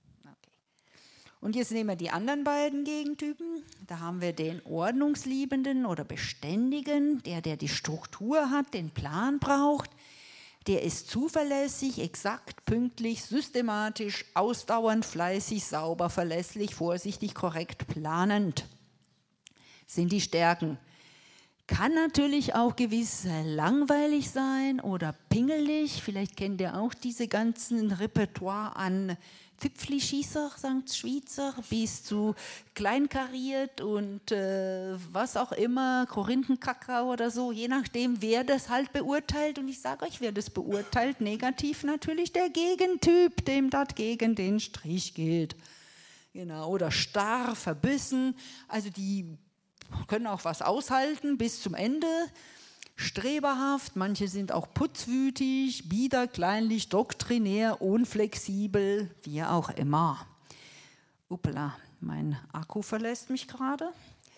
Und jetzt nehmen wir die anderen beiden Gegentypen. Da haben wir den Ordnungsliebenden oder Beständigen, der, der die Struktur hat, den Plan braucht. Der ist zuverlässig, exakt, pünktlich, systematisch, ausdauernd, fleißig, sauber, verlässlich, vorsichtig, korrekt, planend. Sind die Stärken. Kann natürlich auch gewiss langweilig sein oder pingelig. Vielleicht kennt ihr auch diese ganzen Repertoire an Pfipfli-Schießer, Sankt Schweizer, bis zu kleinkariert und äh, was auch immer, Korinthenkacker oder so, je nachdem, wer das halt beurteilt. Und ich sage euch, wer das beurteilt, negativ natürlich der Gegentyp, dem das gegen den Strich geht. Genau, oder starr, verbissen, also die können auch was aushalten bis zum Ende. Streberhaft, manche sind auch putzwütig, bieder, kleinlich, doktrinär, unflexibel, wie auch immer. Uppla, mein Akku verlässt mich gerade.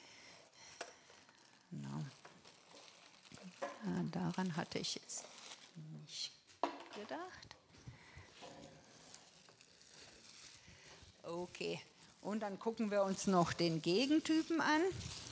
Genau. Daran hatte ich jetzt nicht gedacht. Okay, und dann gucken wir uns noch den Gegentypen an.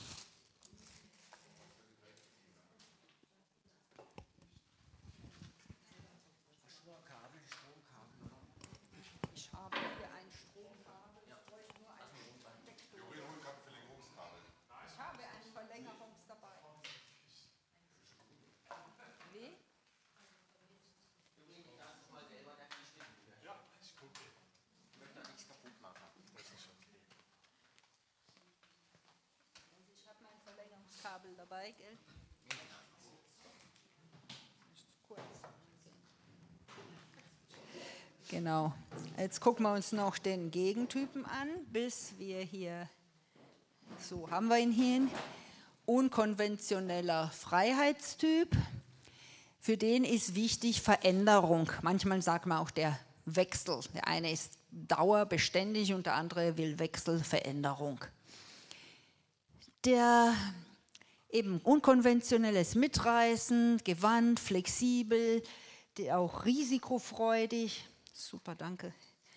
Kabel dabei, gell? Kurz. Genau. Jetzt gucken wir uns noch den Gegentypen an, bis wir hier, so haben wir ihn hier, unkonventioneller Freiheitstyp. Für den ist wichtig Veränderung. Manchmal sagt man auch der Wechsel. Der eine ist dauerbeständig und der andere will Wechsel, Veränderung. Der eben unkonventionelles Mitreißen, gewandt, flexibel, auch risikofreudig, super, danke,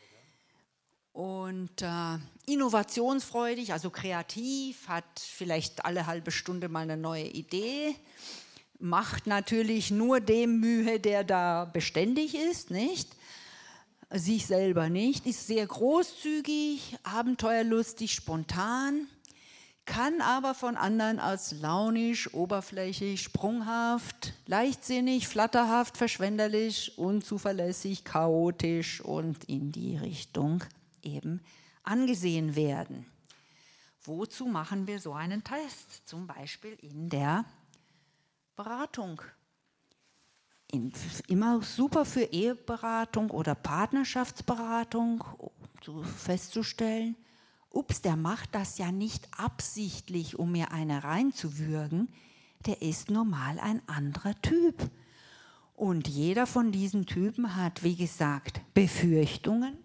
und äh, innovationsfreudig, also kreativ, hat vielleicht alle halbe Stunde mal eine neue Idee, macht natürlich nur dem Mühe, der da beständig ist, nicht? Sich selber nicht, ist sehr großzügig, abenteuerlustig, spontan, kann aber von anderen als launisch, oberflächlich, sprunghaft, leichtsinnig, flatterhaft, verschwenderlich, unzuverlässig, chaotisch und in die Richtung eben angesehen werden. Wozu machen wir so einen Test? Zum Beispiel in der Beratung. In, immer super für Eheberatung oder Partnerschaftsberatung, um so festzustellen, ups, der macht das ja nicht absichtlich, um mir eine reinzuwürgen, der ist normal ein anderer Typ. Und jeder von diesen Typen hat, wie gesagt, Befürchtungen.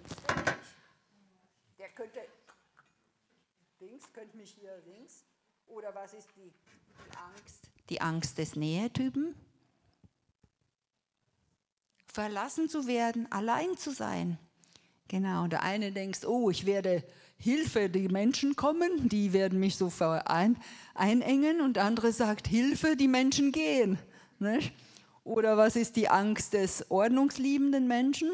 Der könnte, links, könnte mich hier links, oder was ist die, die Angst? Die Angst des Nähetypen. Verlassen zu werden, allein zu sein. Genau, der eine denkt, oh, ich werde Hilfe, die Menschen kommen, die werden mich so verein, einengen, und der andere sagt, Hilfe, die Menschen gehen. Nicht? Oder was ist die Angst des ordnungsliebenden Menschen?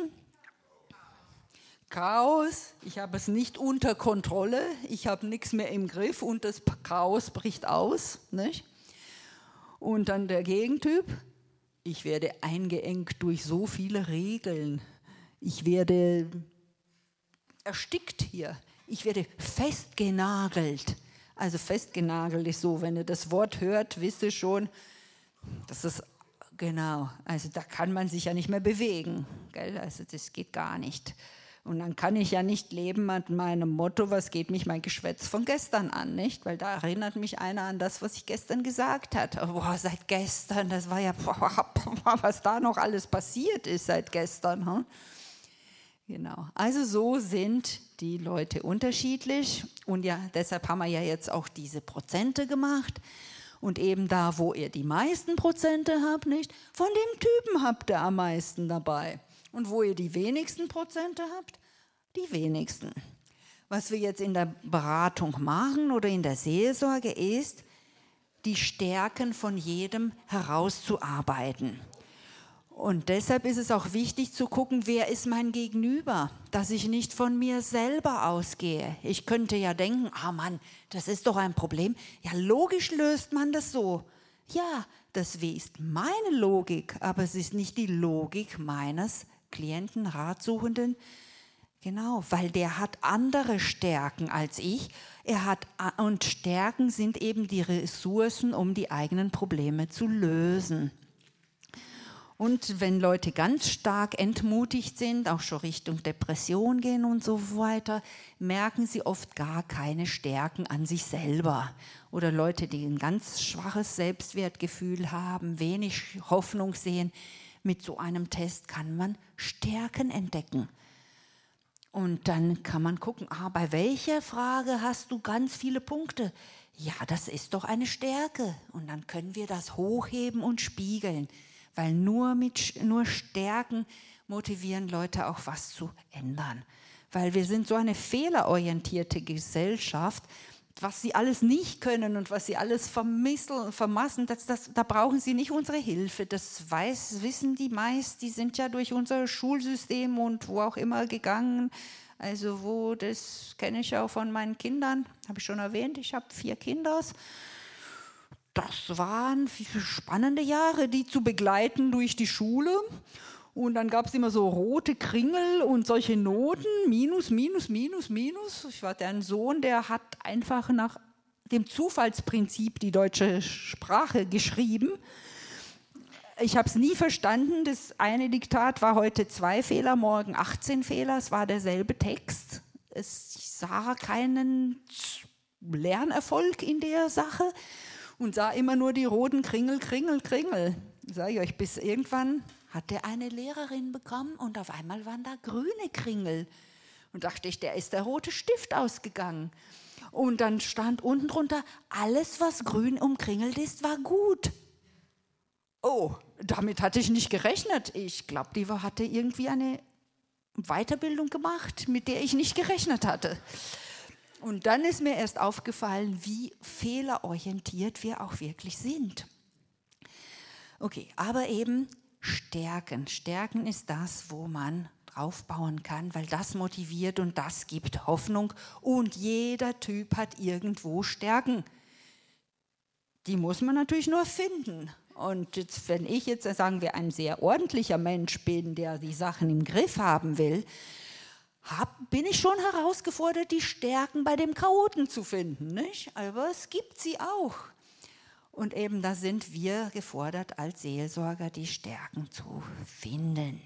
Chaos, ich habe es nicht unter Kontrolle, ich habe nichts mehr im Griff und das Chaos bricht aus. Nicht? Und dann der Gegentyp, ich werde eingeengt durch so viele Regeln, ich werde erstickt hier, ich werde festgenagelt. Also festgenagelt ist so, wenn ihr das Wort hört, wisst ihr schon, das ist genau, also da kann man sich ja nicht mehr bewegen, gell? Also das geht gar nicht. Und dann kann ich ja nicht leben mit meinem Motto, was geht mich mein Geschwätz von gestern an, nicht? Weil da erinnert mich einer an das, was ich gestern gesagt habe. Boah, seit gestern, das war ja, boah, was da noch alles passiert ist seit gestern. Hm? Genau, also so sind die Leute unterschiedlich und ja, deshalb haben wir ja jetzt auch diese Prozente gemacht. Und eben da, wo ihr die meisten Prozente habt, nicht, von dem Typen habt ihr am meisten dabei. Und wo ihr die wenigsten Prozente habt, die wenigsten. Was wir jetzt in der Beratung machen oder in der Seelsorge ist, die Stärken von jedem herauszuarbeiten. Und deshalb ist es auch wichtig zu gucken, wer ist mein Gegenüber, dass ich nicht von mir selber ausgehe. Ich könnte ja denken, ah Mann, das ist doch ein Problem. Ja, logisch löst man das so. Ja, das ist meine Logik, aber es ist nicht die Logik meines Klienten, Ratsuchenden. Genau, weil der hat andere Stärken als ich. Er hat, und Stärken sind eben die Ressourcen, um die eigenen Probleme zu lösen. Und wenn Leute ganz stark entmutigt sind, auch schon Richtung Depression gehen und so weiter, merken sie oft gar keine Stärken an sich selber. Oder Leute, die ein ganz schwaches Selbstwertgefühl haben, wenig Hoffnung sehen, mit so einem Test kann man Stärken entdecken. Und dann kann man gucken, ah, bei welcher Frage hast du ganz viele Punkte? Ja, das ist doch eine Stärke. Und dann können wir das hochheben und spiegeln. Weil nur mit nur Stärken motivieren Leute auch was zu ändern. Weil wir sind so eine fehlerorientierte Gesellschaft, was sie alles nicht können und was sie alles vermisseln, vermassen, das, das, da brauchen sie nicht unsere Hilfe. Das weiß, wissen die meist, die sind ja durch unser Schulsystem und wo auch immer gegangen. Also wo, das kenne ich auch von meinen Kindern, habe ich schon erwähnt, ich habe vier Kinder. Das waren spannende Jahre, die zu begleiten durch die Schule. Und dann gab es immer so rote Kringel und solche Noten, Minus, Minus, Minus, Minus. Ich hatte einen Sohn, der hat einfach nach dem Zufallsprinzip die deutsche Sprache geschrieben. Ich habe es nie verstanden. Das eine Diktat war heute zwei Fehler, morgen achtzehn Fehler. Es war derselbe Text. Es, ich sah keinen Lernerfolg in der Sache. Und sah immer nur die roten Kringel, Kringel, Kringel. Sage ich euch, bis irgendwann hat er eine Lehrerin bekommen und auf einmal waren da grüne Kringel. Und dachte ich, der ist der rote Stift ausgegangen. Und dann stand unten drunter, alles, was grün umkringelt ist, war gut. Oh, damit hatte ich nicht gerechnet. Ich glaube, die hatte irgendwie eine Weiterbildung gemacht, mit der ich nicht gerechnet hatte. Und dann ist mir erst aufgefallen, wie fehlerorientiert wir auch wirklich sind. Okay, aber eben Stärken. Stärken ist das, wo man aufbauen kann, weil das motiviert und das gibt Hoffnung und jeder Typ hat irgendwo Stärken. Die muss man natürlich nur finden. Und jetzt, wenn ich jetzt, sagen wir, ein sehr ordentlicher Mensch bin, der die Sachen im Griff haben will, hab, bin ich schon herausgefordert, die Stärken bei dem Chaoten zu finden, nicht? Aber es gibt sie auch. Und eben da sind wir gefordert, als Seelsorger die Stärken zu finden.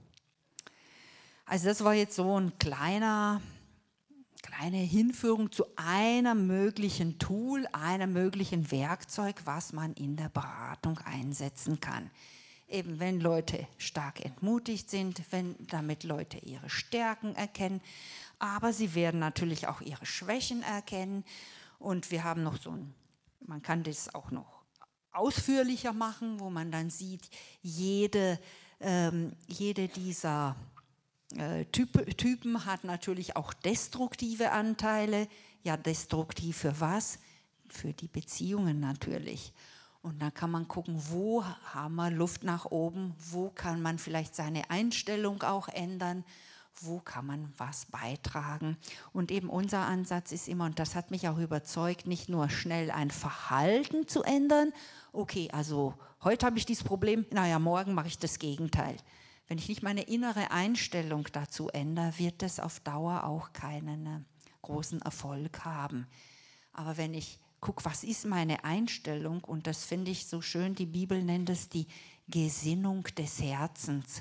Also das war jetzt so ein kleiner, kleine Hinführung zu einem möglichen Tool, einem möglichen Werkzeug, was man in der Beratung einsetzen kann. Eben wenn Leute stark entmutigt sind, wenn damit Leute ihre Stärken erkennen, aber sie werden natürlich auch ihre Schwächen erkennen. Und wir haben noch so ein, man kann das auch noch ausführlicher machen, wo man dann sieht, jede, ähm, jede dieser äh, Typ, Typen hat natürlich auch destruktive Anteile. Ja, destruktiv für was? Für die Beziehungen natürlich. Und dann kann man gucken, wo haben wir Luft nach oben, wo kann man vielleicht seine Einstellung auch ändern, wo kann man was beitragen. Und eben unser Ansatz ist immer, und das hat mich auch überzeugt, nicht nur schnell ein Verhalten zu ändern, okay, also heute habe ich dieses Problem, naja, morgen mache ich das Gegenteil. Wenn ich nicht meine innere Einstellung dazu ändere, wird das auf Dauer auch keinen äh, großen Erfolg haben. Aber wenn ich guck, was ist meine Einstellung? Und das finde ich so schön, die Bibel nennt es die Gesinnung des Herzens.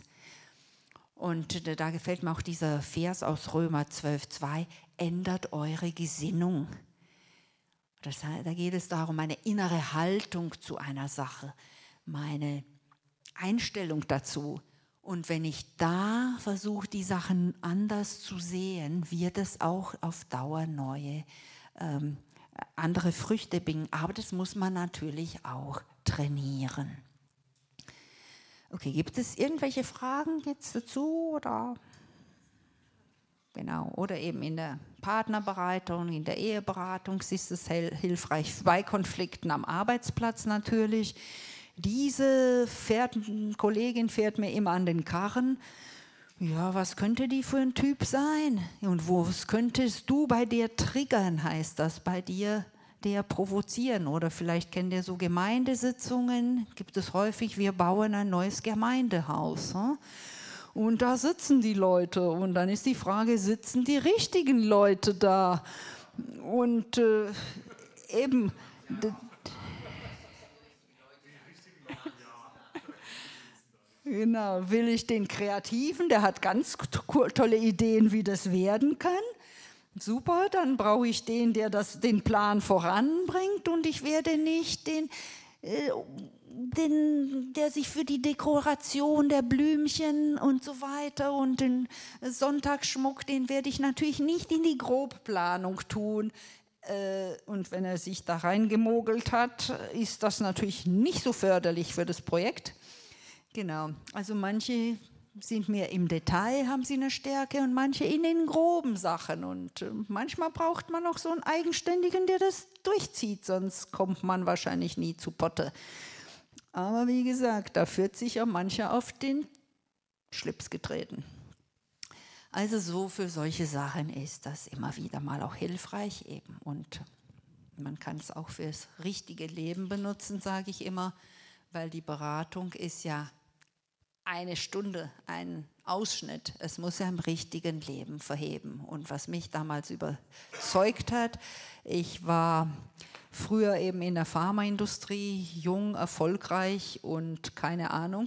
Und da gefällt mir auch dieser Vers aus Römer zwölf zwei, ändert eure Gesinnung. Das, da geht es darum, meine innere Haltung zu einer Sache, meine Einstellung dazu. Und wenn ich da versuche, die Sachen anders zu sehen, wird es auch auf Dauer neue ähm, andere Früchte bringen, aber das muss man natürlich auch trainieren. Okay, gibt es irgendwelche Fragen jetzt dazu? Oder? Genau, oder eben in der Partnerberatung, in der Eheberatung ist es hilfreich, bei Konflikten am Arbeitsplatz natürlich. Diese fährt, Kollegin fährt mir immer an den Karren. Ja, was könnte die für ein Typ sein? Und was könntest du bei dir triggern, heißt das, bei dir der provozieren? Oder vielleicht kennt ihr so Gemeindesitzungen, gibt es häufig, wir bauen ein neues Gemeindehaus. Hm? Und da sitzen die Leute und dann ist die Frage, sitzen die richtigen Leute da? Und äh, eben... Genau, will ich den Kreativen, der hat ganz tolle Ideen, wie das werden kann. Super, dann brauche ich den, der das, den Plan voranbringt und ich werde nicht den, äh, den, der sich für die Dekoration der Blümchen und so weiter und den Sonntagsschmuck, den werde ich natürlich nicht in die Grobplanung tun. Äh, und wenn er sich da reingemogelt hat, ist das natürlich nicht so förderlich für das Projekt. Genau, also manche sind mehr im Detail, haben sie eine Stärke und manche in den groben Sachen. Und manchmal braucht man auch so einen Eigenständigen, der das durchzieht, sonst kommt man wahrscheinlich nie zu Potte. Aber wie gesagt, da führt sich ja mancher auf den Schlips getreten. Also so für solche Sachen ist das immer wieder mal auch hilfreich eben. Und man kann es auch fürs richtige Leben benutzen, sage ich immer, weil die Beratung ist ja eine Stunde, ein Ausschnitt. Es muss ja im richtigen Leben verheben. Und was mich damals überzeugt hat, ich war früher eben in der Pharmaindustrie, jung, erfolgreich und keine Ahnung,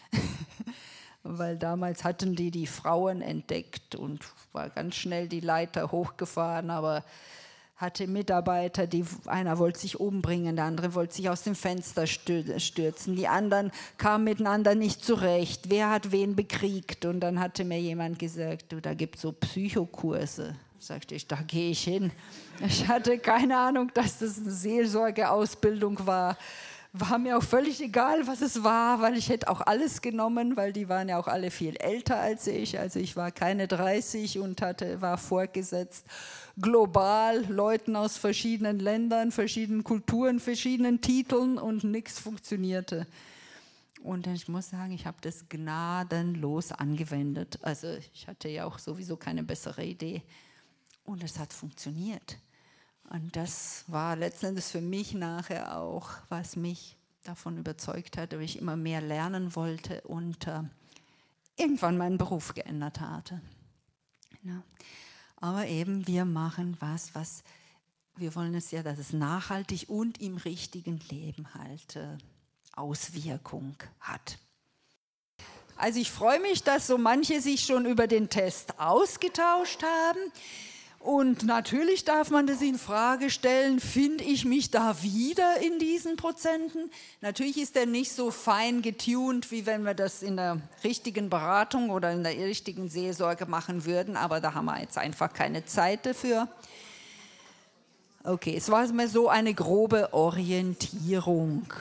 weil damals hatten die die Frauen entdeckt und war ganz schnell die Leiter hochgefahren, aber hatte Mitarbeiter, die, einer wollte sich umbringen, der andere wollte sich aus dem Fenster stürzen, die anderen kamen miteinander nicht zurecht, wer hat wen bekriegt und dann hatte mir jemand gesagt, du, da gibt es so Psychokurse. Sagte ich, da gehe ich hin. Ich hatte keine Ahnung, dass das eine Seelsorgeausbildung war. War mir auch völlig egal, was es war, weil ich hätte auch alles genommen, weil die waren ja auch alle viel älter als ich. Also ich war keine dreißig und hatte, war vorgesetzt global, Leuten aus verschiedenen Ländern, verschiedenen Kulturen, verschiedenen Titeln und nichts funktionierte. Und ich muss sagen, ich habe das gnadenlos angewendet. Also ich hatte ja auch sowieso keine bessere Idee. Und es hat funktioniert. Und das war letzten Endes für mich nachher auch, was mich davon überzeugt hat, dass ich immer mehr lernen wollte und äh, irgendwann meinen Beruf geändert hatte. Ja. Aber eben, wir machen was, was wir wollen es ja, dass es nachhaltig und im richtigen Leben halt äh, Auswirkung hat. Also ich freue mich, dass so manche sich schon über den Test ausgetauscht haben. Und natürlich darf man das in Frage stellen, finde ich mich da wieder in diesen Prozenten? Natürlich ist der nicht so fein getuned, wie wenn wir das in der richtigen Beratung oder in der richtigen Seelsorge machen würden, aber da haben wir jetzt einfach keine Zeit dafür. Okay, es war mir so eine grobe Orientierung.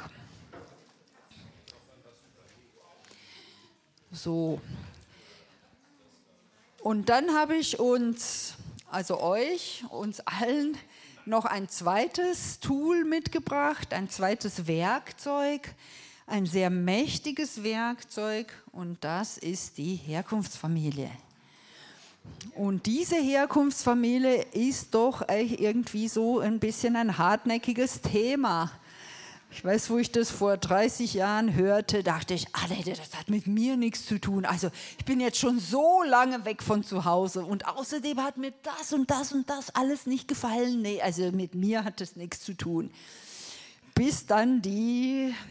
So. Und dann habe ich uns, also euch, uns allen, noch ein zweites Tool mitgebracht, ein zweites Werkzeug, ein sehr mächtiges Werkzeug, und das ist die Herkunftsfamilie. Und diese Herkunftsfamilie ist doch irgendwie so ein bisschen ein hartnäckiges Thema. Ich weiß, wo ich das vor dreißig Jahren hörte, dachte ich, ah, nee, das hat mit mir nichts zu tun. Also ich bin jetzt schon so lange weg von zu Hause und außerdem hat mir das und das und das alles nicht gefallen. Nee, also mit mir hat das nichts zu tun. Bis dann die